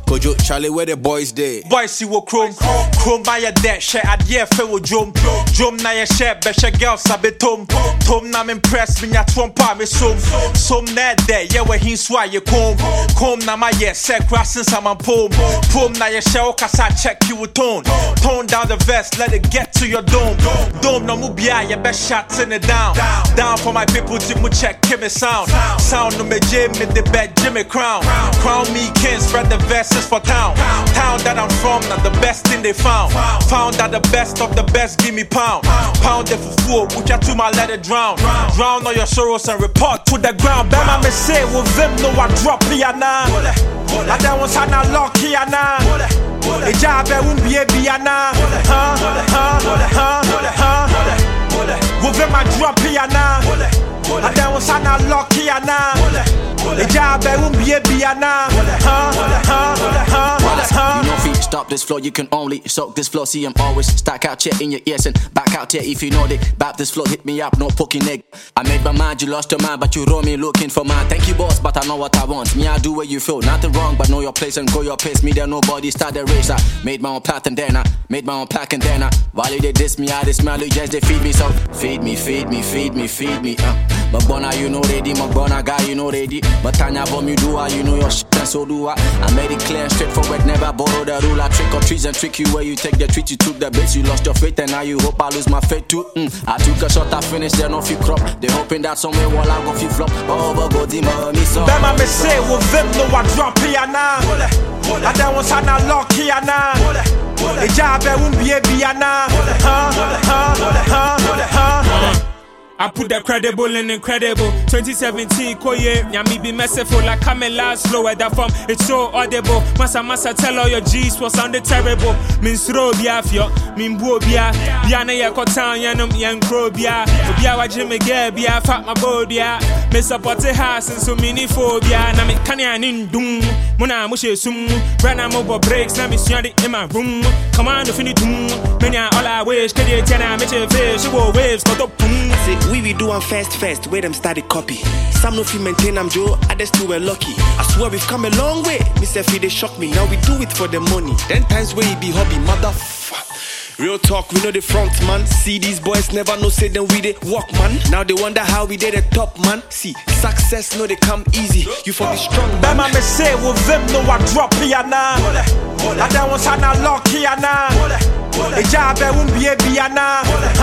Kojo, Charlie, where the boys there? Boys, see what chrome by your debt, share at year, fellow drum na your share, besha girls, sabe tom na me impressed, me ya trompa, me some net there, yeah, where he's why you come na my yes, set crossing some pom na your shell, cause I check you with tone down the vest, let it get to your dome no mubia, your best shots in it down for my people, to check, give me sound no me Jim, me the bed, Jimmy crown me king, spread the verses for town that I'm from, not the best thing they found that the best of the best, give me pound it for fool, which I to my let it drown all your sorrows and report to the ground. Bama me say, with them no I drop here now. I don't want to lock here now. A job won't be a biana. With them I drop here now. I don't want to lock here now. A job won't be a biana. You know, if you stop this flow, you can only soak this flow. See, I'm always stack out here in your ears and back out here. If you know they bap this flow, hit me up, no poking egg. I made my mind, you lost your mind, but you roll me looking for mine. Thank you, boss, but I know what I want. Me, I do what you feel. Nothing wrong, but know your place and go your pace. Me, there nobody start the race. I made my own path and then I made my own pack and then I while they diss me, I smell you just they feed me. So feed me. But Bona, you know ready. My Bona guy, you know ready. But Tanya Vom, you do you know your shit, and so do I. I made it clear and straightforward, never borrow the rule. I trick or trees and trick you where you take the treat. You took the base, you lost your faith, and now you hope I lose my faith too. I took a shot, I finished, then off you crop. They hoping that somewhere while I go few flop. Over go the money so. Bama me say, with them no I drop here now. I don't want to lock here now. A job won't be a biana. I put the credible and incredible. 2017, Koye, Yami be merciful like Camilla, slower that form. It's so audible. Masa, tell all your G's was sounded terrible. Means Robia, Mimbo Bia, Biana Yakotan, Yanum Yankro Bia, Bia Wajime Bia, Fat my bodia, Miss Apote House and so many phobia. Nami Kanyan in Doom, Mona Mushe Sum, Brana mobile breaks, Nami Siandi in my room. Come on, the finish doom. Many all I wish, can you tell me a fish, you will waves, got up. We be doing fast, where them started copy. Some no feel maintain I'm Joe, others too were lucky. I swear we've come a long way. Mr. Fee, they shock me. Now we do it for the money. 10 times where it be hobby, motherfucker. Real talk, we know the front man. See these boys never know say them we they walk man. Now they wonder how we did the top man. See, success no they come easy. You for the strong man. Bama me say with them no I drop here now. I don't want to lock here now. A job won't be a biana.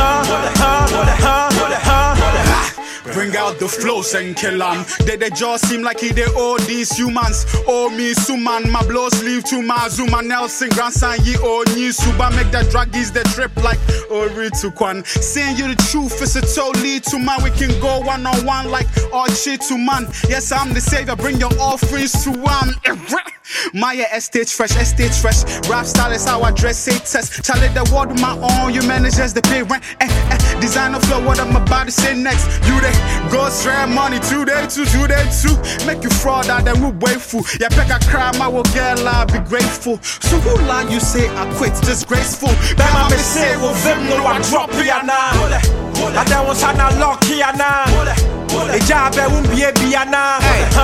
Bring out the flows and kill 'em. They just seem like he they owe these humans. Oh me suman, my blow sleeve to my Zuma Nelson grandson ye oh ni suba make the druggies the trip like Ori to Kwan. Saying you the truth is a totally to man. We can go one on one like all shit to man. Yes, I'm the savior. Bring your offerings to one. My estate fresh. Rap style is how I dress, say test. Charlie the word my own, you managers the pay rent. Designer flow, what I'm about to say next. You they go straight money today too. Make you fraud out then we wait for. Yeah, pick a crime, I will get I'll be grateful. So who lie you say I quit, disgraceful. Bama me say with them no I drop here now. I don't want to lock here now. A job won't be a biana.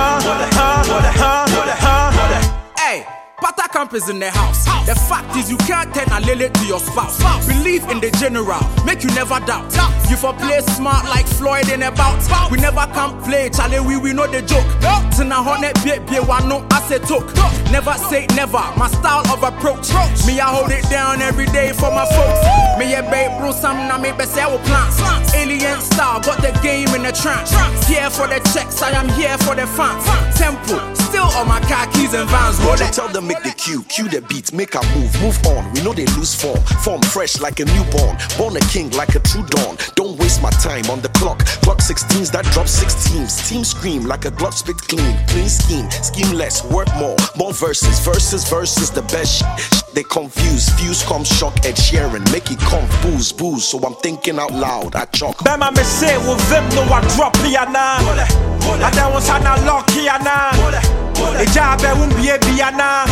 Hey, Pata Camp is in the house. The fact is you can't turn a lily to your spouse. Believe in the general, make you never doubt. You for play smart like Floyd in a bout. We never can play, Charlie, we know the joke. Tina Hornet, one no asset talk. Never say never, my style of approach. Me I hold it down every day for my folks. Me a babe bro, some na me best I will plants. Alien style, got the game in the trance. Here for the checks, I am here for the fans. Temple, still on my car keys and vans. Tell them make the cue the beat, make a move on. We know they lose form fresh like a newborn. Born a king like a true dawn. Don't waste my time on the clock 16s that drop 6 teams. Team scream like a Glock spit clean scheme less, work more verses, the best shit. They confuse, fuse come shock Ed Sheeran, make it come booze, so I'm thinking out loud, I chalk. Bama me say with them no I drop here now. I don't want to lock here now. A job won't be a biana.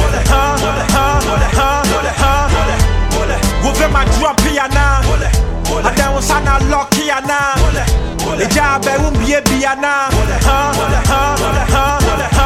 With them I drop here now. I don't want to lock here now. A job won't be a biana.